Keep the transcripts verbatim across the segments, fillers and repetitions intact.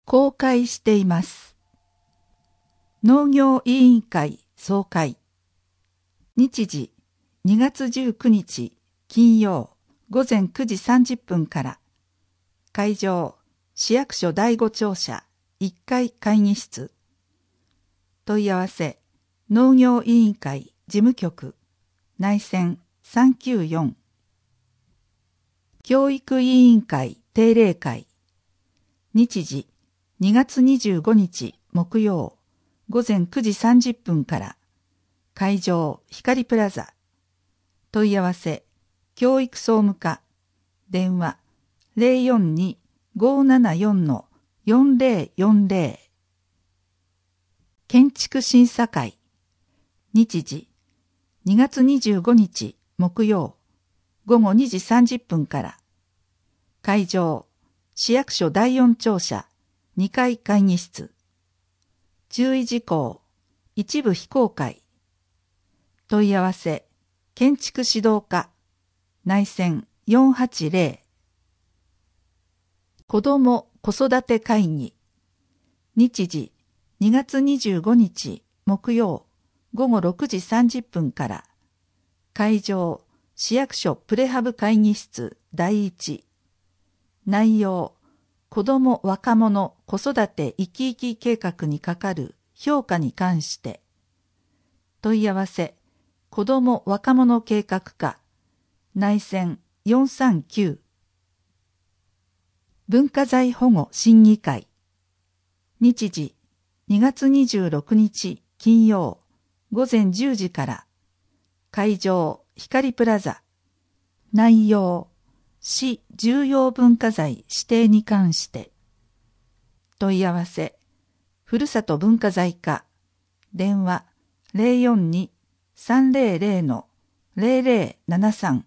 公開しています。農業委員会総会。日時にがつじゅうくにち金曜午前くじさんじゅっぷんから。会場市役所だいご庁舎いっかい会議室。問い合わせ農業委員会事務局内線さんきゅうよん。教育委員会定例会。日時にがつにじゅうごにち木曜午前くじさんじゅっぷんから。会場光プラザ。問い合わせ教育総務課電話 ゼロよんに ごーななよん よんゼロよんゼロ。建築審査会。日時にがつにじゅうごにち木曜午後にじさんじゅっぷんから。会場市役所だいよん庁舎にかい会議室。注意事項一部非公開。問い合わせ建築指導課内線よんはちゼロ。子ども子育て会議。日時にがつにじゅうごにち木曜午後ろくじさんじゅっぷんから。会場市役所プレハブ会議室だいいち。内容子ども若者子育て生き生き計画にかかる評価に関して。問い合わせ子ども若者計画課内線よんさんきゅう。文化財保護審議会。日時にがつにじゅうろくにち金曜午前じゅうじから。会場光プラザ。内容市重要文化財指定に関して。問い合わせふるさと文化財課電話 ゼロよんに さんゼロゼロ ゼロゼロななさん。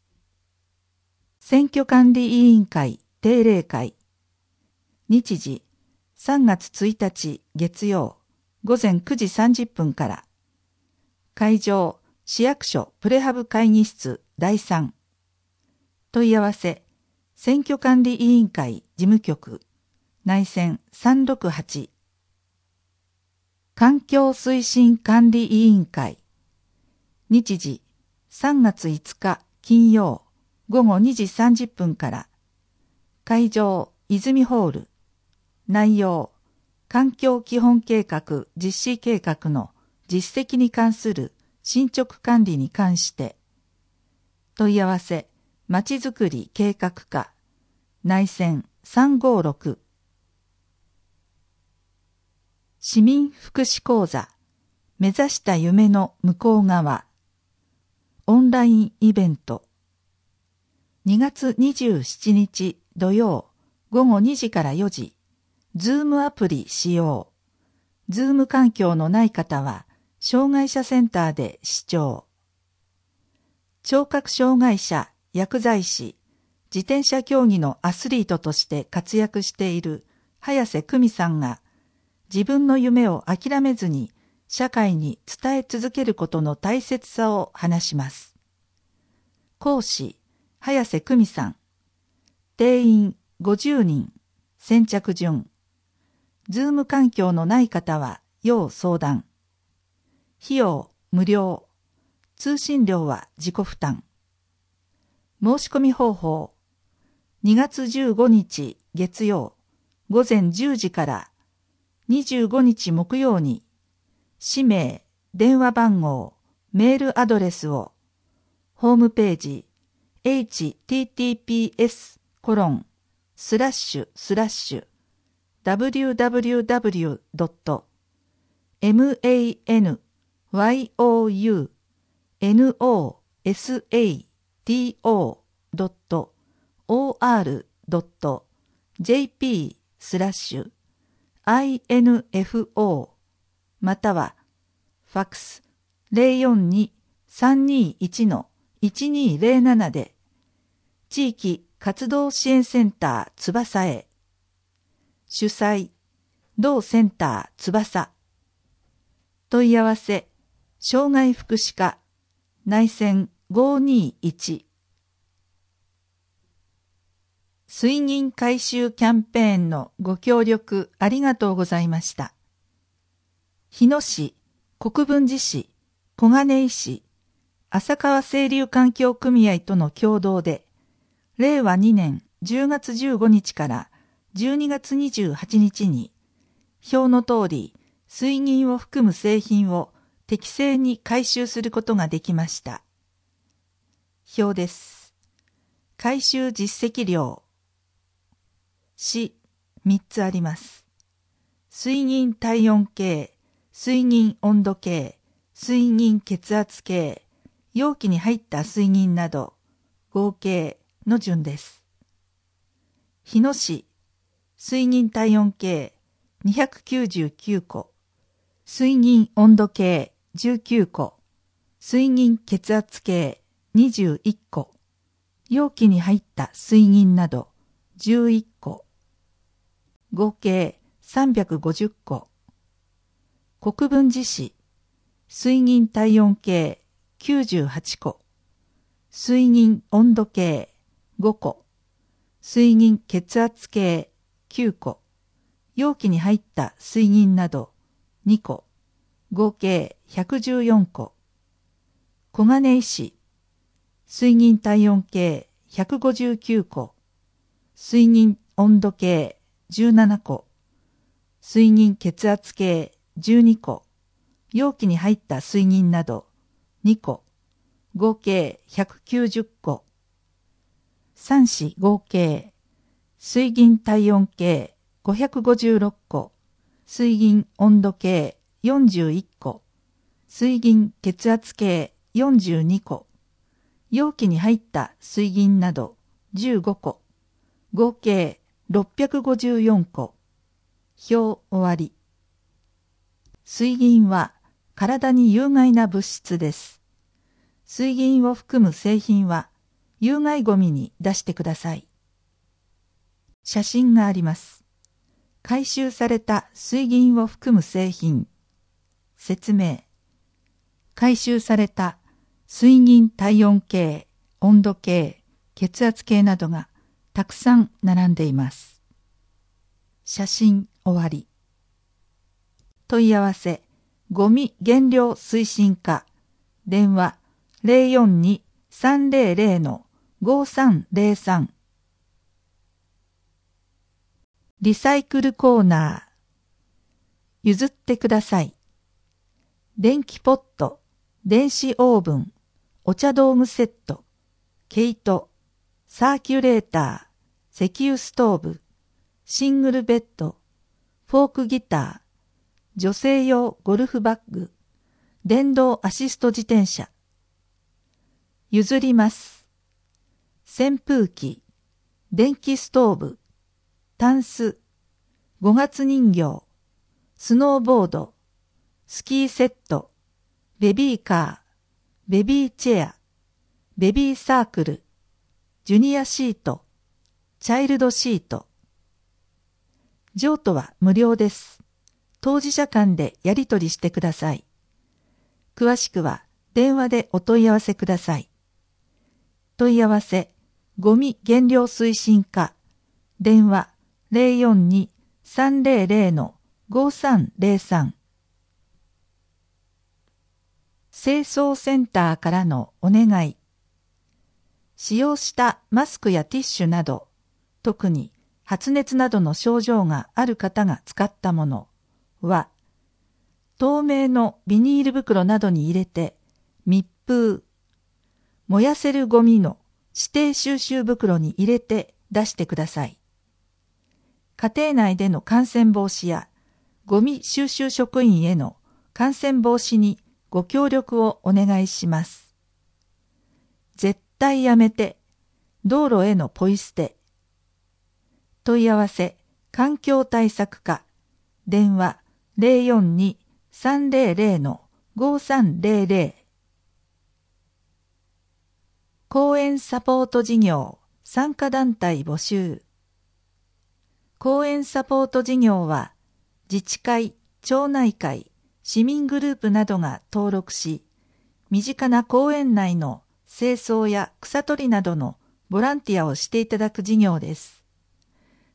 選挙管理委員会定例会。日時さんがつついたち月曜午前くじさんじゅっぷんから。会場市役所プレハブ会議室だいさん。問い合わせ選挙管理委員会事務局内線さんろくはち。環境推進管理委員会。日時さんがついつか金曜午後にじさんじゅっぷんから。会場泉ホール。内容環境基本計画実施計画の実績に関する進捗管理に関して。問い合わせまちづくり計画課内線さんごろく。市民福祉講座目指した夢の向こう側オンラインイベント。にがつにじゅうしちにち土曜午後にじからよじ。ズームアプリ使用。ズーム環境のない方は障害者センターで視聴。聴覚障害者、薬剤師、自転車競技のアスリートとして活躍している早瀬久美さんが自分の夢を諦めずに社会に伝え続けることの大切さを話します。講師、早瀬久美さん。定員ごじゅうにん。先着順。ズーム環境のない方は要相談。費用無料。通信料は自己負担。申し込み方法。にがつじゅうごにち月曜午前じゅうじからにじゅうごにち木曜に氏名、電話番号、メールアドレスをホームページ エイチティーティーピーエスコロンスラッシュスラッシュダブリューダブリューダブリュードットマンヨウノサトドットオーアールドットジェーピースラッシュアイエヌエフオーまたはファックス ゼロよんに さんにいち いちにゼロなな で地域活動支援センター翼へ。主催同センター翼。問い合わせ障害福祉課内線ごーにーいち。 水銀回収キャンペーンのご協力ありがとうございました。日野市、国分寺市、小金井市、浅川清流環境組合との共同で、れいわにねんじゅうがつじゅうごにちからじゅうにがつにじゅうはちにちに、表の通り水銀を含む製品を適正に回収することができました。表です。回収実績量。市、みっつあります。水銀体温計、水銀温度計、水銀血圧計、容器に入った水銀など、合計の順です。日野市、水銀体温計にひゃくきゅうじゅうきゅうこ、水銀温度計じゅうきゅうこ、水銀血圧計にじゅういっこ、容器に入った水銀などじゅういっこ、合計さんびゃくごじゅっこ。国分寺市、水銀体温計きゅうじゅうはちこ、水銀温度計ごこ、水銀血圧計きゅうこ、容器に入った水銀などにこ、合計ひゃくじゅうよんこ。小金井市、水銀体温計ひゃくごじゅうきゅうこ、水銀温度計じゅうななこ、水銀血圧計じゅうにこ、容器に入った水銀などにこ、合計ひゃくきゅうじゅっこ。さん市合計、水銀体温計ごひゃくごじゅうろっこ、水銀温度計よんじゅういっこ、水銀血圧計よんじゅうにこ、容器に入った水銀などじゅうごこ、合計ろっぴゃくごじゅうよんこ。表終わり。水銀は体に有害な物質です。水銀を含む製品は有害ゴミに出してください。写真があります。回収された水銀を含む製品。説明。回収された水銀体温計、温度計、血圧計などがたくさん並んでいます。写真終わり。問い合わせ、ゴミ減量推進課、電話 ゼロよんに さんゼロゼロ ごさんゼロさん。リサイクルコーナー。譲ってください。電気ポット、電子オーブン、お茶道具セット、毛糸、サーキュレーター、石油ストーブ、シングルベッド、フォークギター、女性用ゴルフバッグ、電動アシスト自転車。譲ります。扇風機、電気ストーブ、タンス、五月人形、スノーボード、スキーセット、ベビーカー、ベビーチェア、ベビーサークル、ジュニアシート、チャイルドシート。譲渡は無料です。当事者間でやり取りしてください。詳しくは電話でお問い合わせください。問い合わせ、ゴミ減量推進課、電話 ゼロよんに さんゼロゼロ ごさんゼロさん。清掃センターからのお願い。使用したマスクやティッシュなど、特に発熱などの症状がある方が使ったものは、透明のビニール袋などに入れて密封、燃やせるゴミの指定収集袋に入れて出してください。家庭内での感染防止やゴミ収集職員への感染防止にご協力をお願いします。絶対やめて、道路へのポイ捨て。問い合わせ、環境対策課、電話 ゼロよんに さんゼロゼロ ごさんゼロゼロ。公園サポート事業参加団体募集。公園サポート事業は、自治会、町内会、市民グループなどが登録し、身近な公園内の清掃や草取りなどのボランティアをしていただく事業です。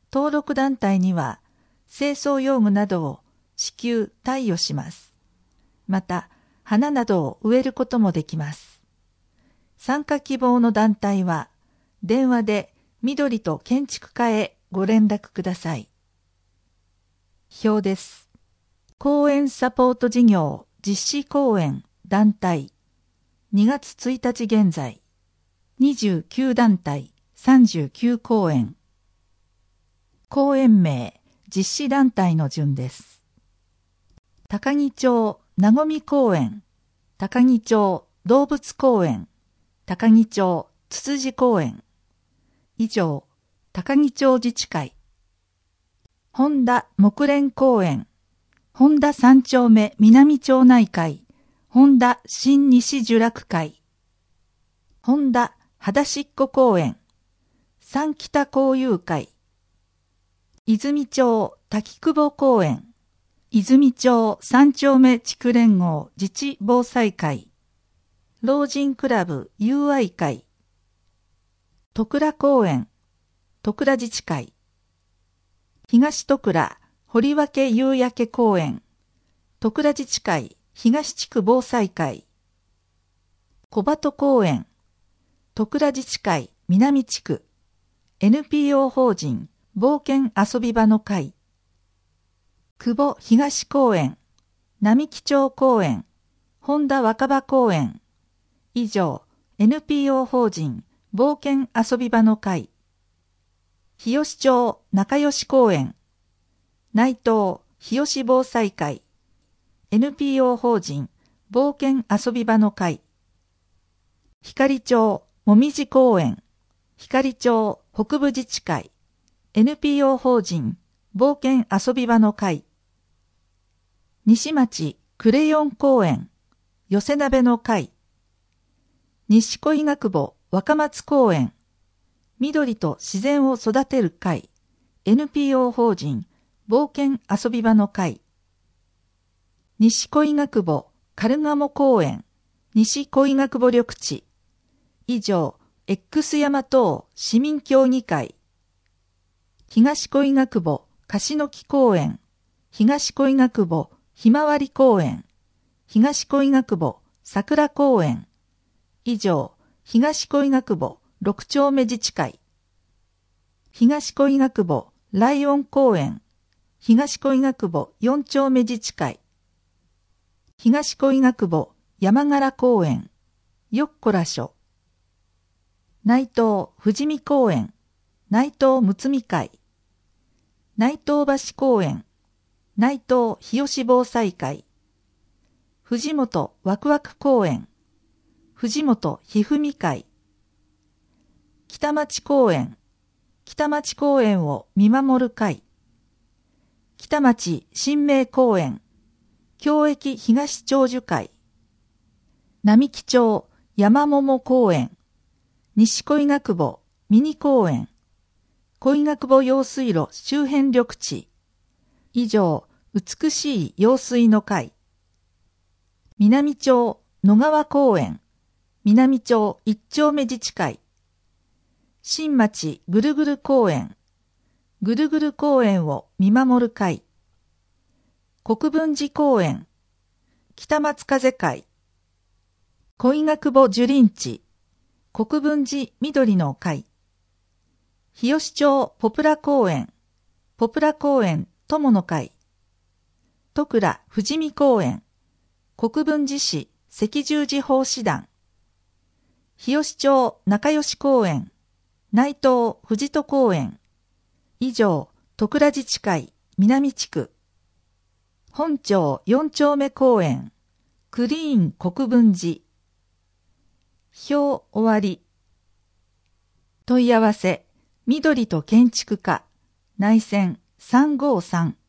登録団体には清掃用具などを支給貸与します。また、花などを植えることもできます。参加希望の団体は、電話で緑と建築課へご連絡ください。表です。講演サポート事業実施講演団体にがつついたち現在にじゅうきゅう団体さんじゅうきゅう講演。講演名実施団体の順です。高木町なごみ公園、高木町動物公園、高木町つつじ公園。以上、高木町自治会。本田木蓮公園、本田三丁目南町内会、本田新西聚楽会。本田肌しっこ公園、三北交友会。泉町滝久保公園、泉町三丁目地区連合自治防災会。老人クラブ友愛会。戸倉公園、戸倉自治会。東戸倉堀分夕焼け公園、戸倉自治会東地区防災会。小鳩公園、戸倉自治会南地区 エヌピーオー 法人冒険遊び場の会。久保東公園、並木町公園、本田若葉公園。以上、エヌピーオー 法人冒険遊び場の会。日吉町仲良し公園、内藤日吉防災会、エヌピーオー 法人冒険遊び場の会。光町もみじ公園、光町北部自治会、エヌピーオー 法人冒険遊び場の会。西町クレヨン公園、寄せ鍋の会。西小医学部若松公園、緑と自然を育てる会、エヌピーオー 法人冒険遊び場の会。西小医学部カルガモ公園、西小医学部緑地。以上、X 山等市民協議会。東小医学部樫の木公園、東小医学部ひまわり公園、東小医学部桜公園。以上、東小医学部六丁目自治会。東小医学部ライオン公園、東小医学部四丁目自治会。東小医学部山柄公園、よっこらしょ。内藤富士見公園、内藤むつみ会。内藤橋公園、内藤日吉防災会。藤本わくわく公園、藤本ひふみ会。北町公園、北町公園を見守る会。北町新明公園、京駅東長寿会。並木町山桃公園、西小医学部ミニ公園、小医学部用水路周辺緑地。以上、美しい用水の会。南町野川公園、南町一丁目自治会。新町ぐるぐる公園、ぐるぐる公園を見守る会。国分寺公園、北松風会。小医学部樹林地、国分寺緑の会。日吉町ポプラ公園、ポプラ公園友の会。戸倉富士見公園、国分寺市赤十字奉仕団。日吉町仲良し公園、内藤藤戸公園。以上、戸倉自治会南地区。本町四丁目公園、クリーン国分寺。表終わり。問い合わせ、緑と建築課、内線さんごさん。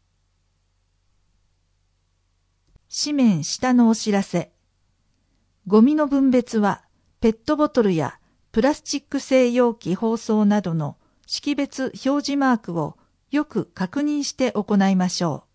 紙面下のお知らせ。ゴミの分別は、ペットボトルやプラスチック製容器包装などの識別表示マークをよく確認して行いましょう。